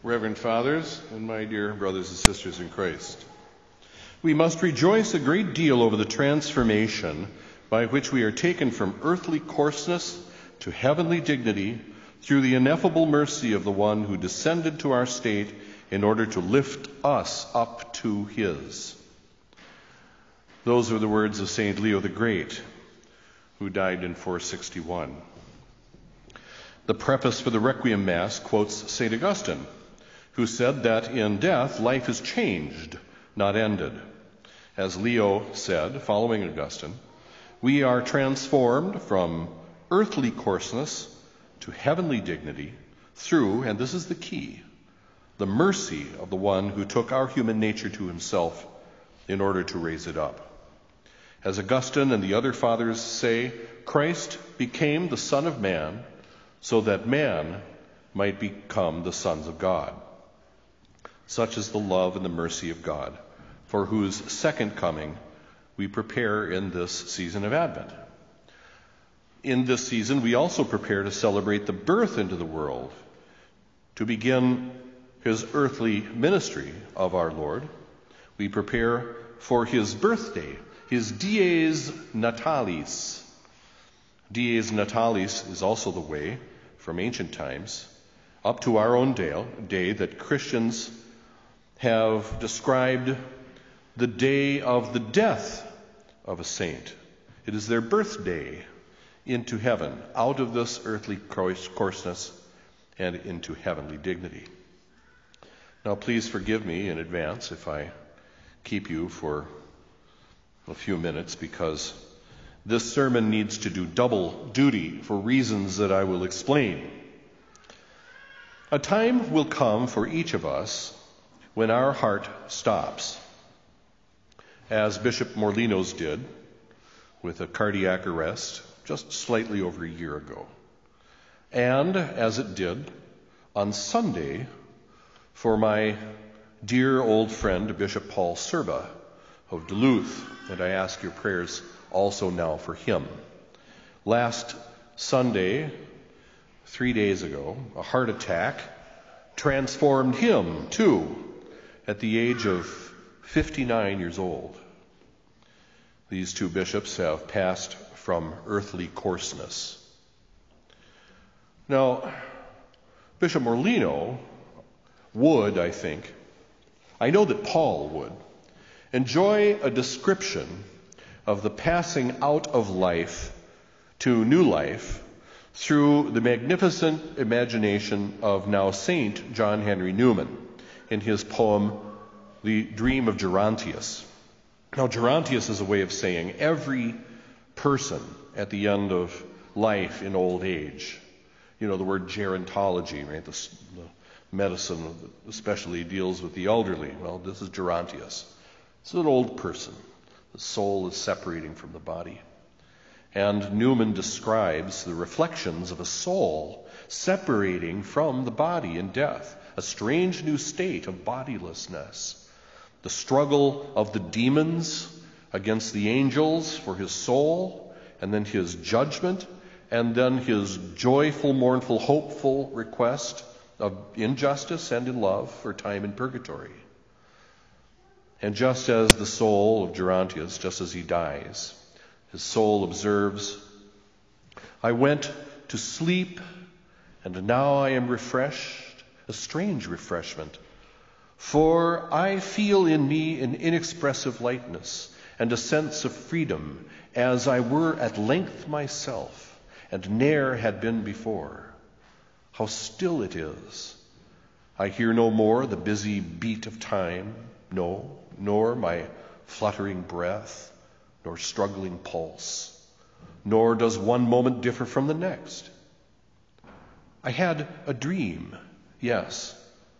Reverend Fathers, and my dear brothers and sisters in Christ. We must rejoice a great deal over the transformation by which we are taken from earthly coarseness to heavenly dignity through the ineffable mercy of the one who descended to our state in order to lift us up to his. Those are the words of St. Leo the Great, who died in 461. The preface for the Requiem Mass quotes St. Augustine, who said that in death life is changed, not ended. As Leo said, following Augustine, we are transformed from earthly coarseness to heavenly dignity through, and this is the key, the mercy of the one who took our human nature to himself in order to raise it up. As Augustine and the other fathers say, Christ became the Son of Man so that man might become the sons of God. Such is the love and the mercy of God, for whose second coming we prepare in this season of Advent. In this season, we also prepare to celebrate the birth into the world, to begin his earthly ministry of our Lord. We prepare for his birthday, his Dies Natalis. Dies Natalis is also the way, from ancient times, up to our own day that Christians have described the day of the death of a saint. It is their birthday into heaven, out of this earthly coarseness and into heavenly dignity. Now, please forgive me in advance if I keep you for a few minutes, because this sermon needs to do double duty for reasons that I will explain. A time will come for each of us when our heart stops, as Bishop Morlino's did with a cardiac arrest just slightly over a year ago, and as it did on Sunday for my dear old friend Bishop Paul Serba of Duluth, and I ask your prayers also now for him. Last Sunday, 3 days ago, a heart attack transformed him too at the age of 59 years old. These two bishops have passed from earthly coarseness. Now, Bishop Morlino would, I know that Paul would, enjoy a description of the passing out of life to new life through the magnificent imagination of now Saint John Henry Newman in his poem, The Dream of Gerontius. Now, Gerontius is a way of saying every person at the end of life in old age. You know, the word gerontology, right? The medicine especially deals with the elderly. Well, this is Gerontius. It's an old person. The soul is separating from the body. And Newman describes the reflections of a soul separating from the body in death, a strange new state of bodilessness. The struggle of the demons against the angels for his soul, and then his judgment, and then his joyful, mournful, hopeful request of injustice and in love for time in purgatory. And just as the soul of Gerontius, just as he dies, his soul observes, I went to sleep, and now I am refreshed, a strange refreshment. For I feel in me an inexpressive lightness and a sense of freedom, as I were at length myself, and ne'er had been before. How still it is! I hear no more the busy beat of time, no, nor my fluttering breath, nor struggling pulse, nor does one moment differ from the next. I had a dream, yes.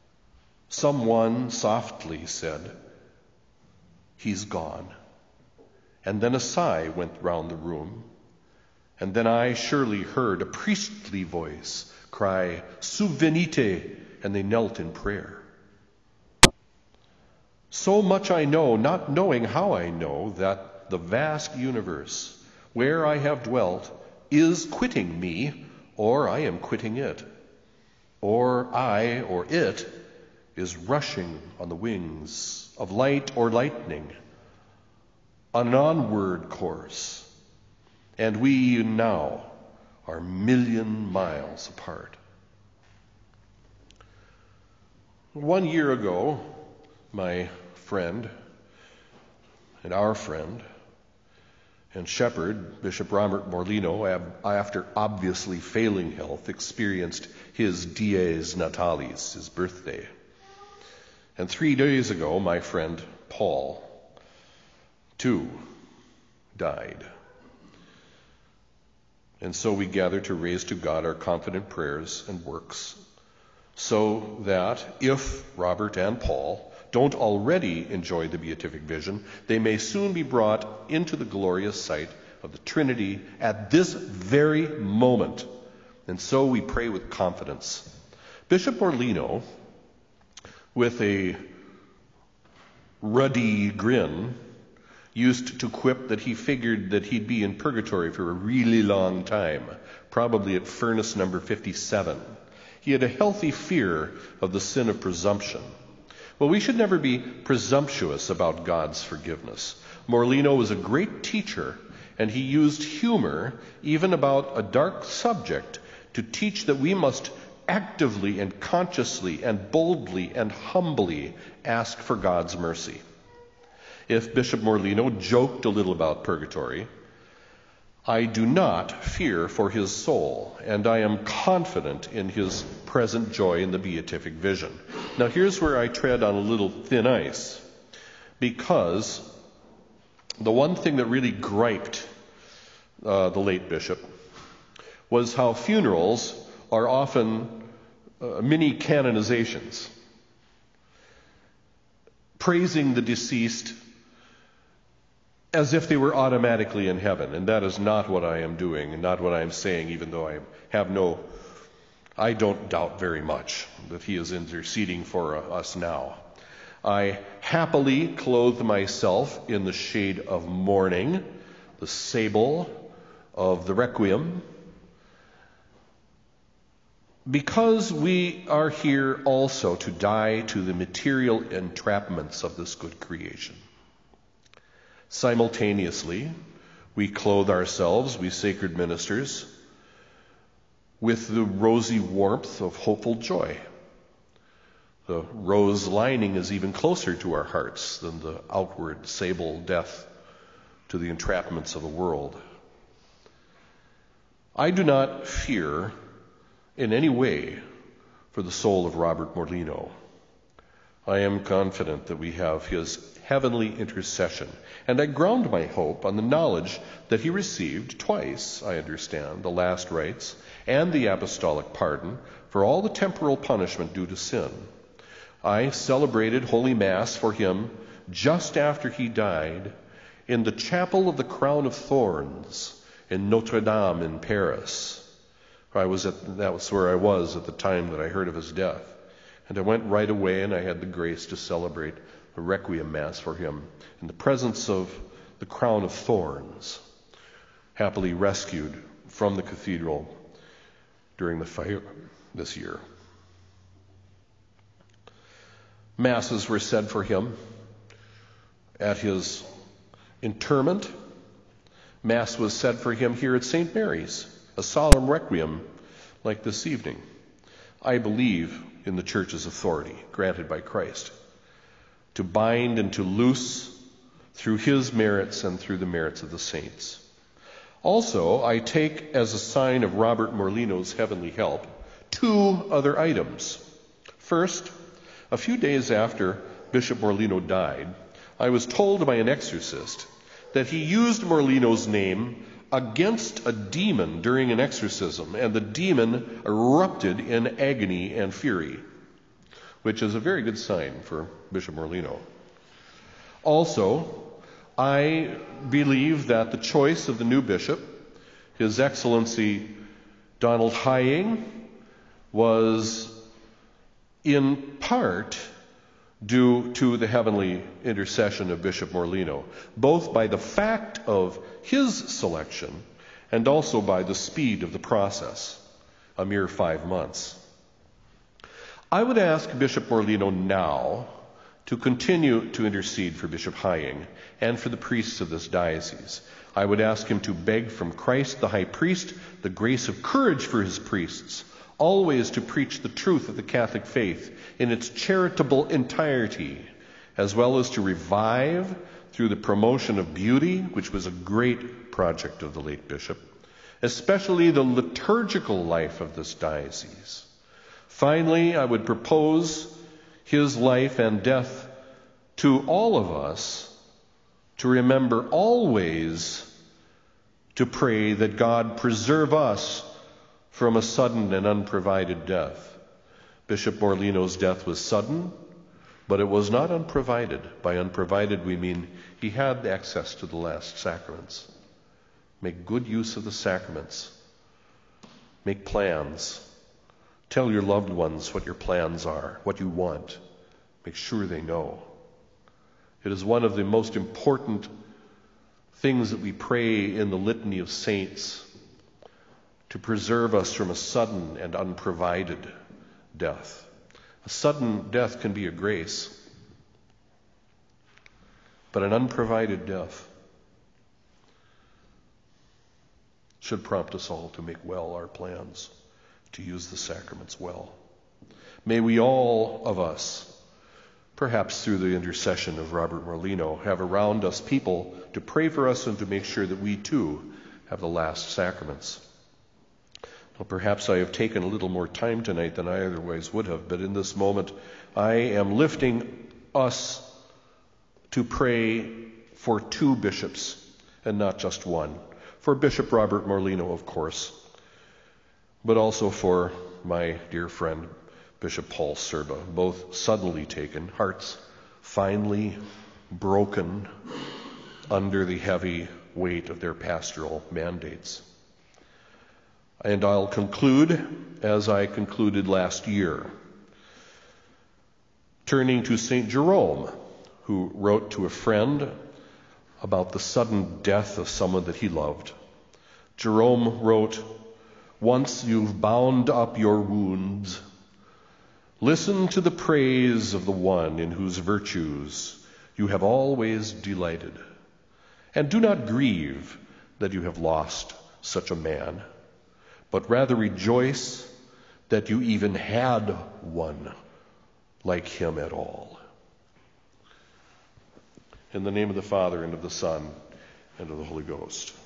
Someone softly said, he's gone. And then a sigh went round the room, and then I surely heard a priestly voice cry, Subvenite, and they knelt in prayer. So much I know, not knowing how I know, that the vast universe where I have dwelt is quitting me, or I am quitting it, or I or it is rushing on the wings of light or lightning on an onward course, and we now are 1,000,000 miles apart. 1 year ago, my friend and our friend and shepherd, Bishop Robert Morlino, after obviously failing health, experienced his dies natalis, his birthday. And 3 days ago, my friend Paul, too, died. And so we gather to raise to God our confident prayers and works, so that if Robert and Paul don't already enjoy the beatific vision, they may soon be brought into the glorious sight of the Trinity at this very moment. And so we pray with confidence. Bishop Morlino, with a ruddy grin, used to quip that he figured that he'd be in purgatory for a really long time, probably at furnace number 57. He had a healthy fear of the sin of presumption. Well, we should never be presumptuous about God's forgiveness. Morlino was a great teacher, and he used humor, even about a dark subject, to teach that we must actively and consciously and boldly and humbly ask for God's mercy. If Bishop Morlino joked a little about purgatory, I do not fear for his soul, and I am confident in his present joy in the beatific vision. Now here's where I tread on a little thin ice, because the one thing that really griped the late bishop was how funerals are often mini canonizations, praising the deceased as if they were automatically in heaven. And that is not what I am doing and not what I am saying, even though I don't doubt very much that he is interceding for us now. I happily clothe myself in the shade of mourning, the sable of the requiem, because we are here also to die to the material entrapments of this good creation. Simultaneously, we clothe ourselves, we sacred ministers, with the rosy warmth of hopeful joy. The rose lining is even closer to our hearts than the outward sable death to the entrapments of the world. I do not fear in any way for the soul of Robert Morlino. I am confident that we have his heavenly intercession, and I ground my hope on the knowledge that he received twice, I understand, the last rites and the apostolic pardon for all the temporal punishment due to sin. I celebrated Holy Mass for him just after he died in the Chapel of the Crown of Thorns in Notre Dame in Paris. That was where I was at the time that I heard of his death. And I went right away, and I had the grace to celebrate the Requiem Mass for him in the presence of the Crown of Thorns, happily rescued from the cathedral during the fire this year. Masses were said for him at his interment. Mass was said for him here at St. Mary's, a solemn requiem like this evening. I believe in the Church's authority granted by Christ to bind and to loose through his merits and through the merits of the saints. Also, I take as a sign of Robert Morlino's heavenly help 2 other items. First, a few days after Bishop Morlino died, I was told by an exorcist that he used Morlino's name against a demon during an exorcism, and the demon erupted in agony and fury, which is a very good sign for Bishop Morlino. Also, I believe that the choice of the new bishop, His Excellency Donald Hying, was in part due to the heavenly intercession of Bishop Morlino, both by the fact of his selection and also by the speed of the process, a mere 5 months. I would ask Bishop Morlino now to continue to intercede for Bishop Hying and for the priests of this diocese. I would ask him to beg from Christ, the high priest, the grace of courage for his priests, always to preach the truth of the Catholic faith in its charitable entirety, as well as to revive, through the promotion of beauty, which was a great project of the late bishop, especially the liturgical life of this diocese. Finally, I would propose his life and death to all of us to remember always to pray that God preserve us from a sudden and unprovided death. Bishop Morlino's death was sudden, but it was not unprovided. By unprovided, we mean he had access to the last sacraments. Make good use of the sacraments. Make plans. Tell your loved ones what your plans are, what you want. Make sure they know. It is one of the most important things that we pray in the Litany of Saints, to preserve us from a sudden and unprovided death. A sudden death can be a grace, but an unprovided death should prompt us all to make well our plans, to use the sacraments well. May we all of us, perhaps through the intercession of Robert Morlino, have around us people to pray for us and to make sure that we too have the last sacraments. Well, perhaps I have taken a little more time tonight than I otherwise would have, but in this moment I am lifting us to pray for two bishops and not just one. For Bishop Robert Morlino, of course, but also for my dear friend Bishop Paul Serba, both suddenly taken, hearts finally broken under the heavy weight of their pastoral mandates. And I'll conclude as I concluded last year, turning to St. Jerome, who wrote to a friend about the sudden death of someone that he loved. Jerome wrote, "Once you've bound up your wounds, listen to the praise of the one in whose virtues you have always delighted, and do not grieve that you have lost such a man, but rather rejoice that you even had one like him at all." In the name of the Father, and of the Son, and of the Holy Ghost.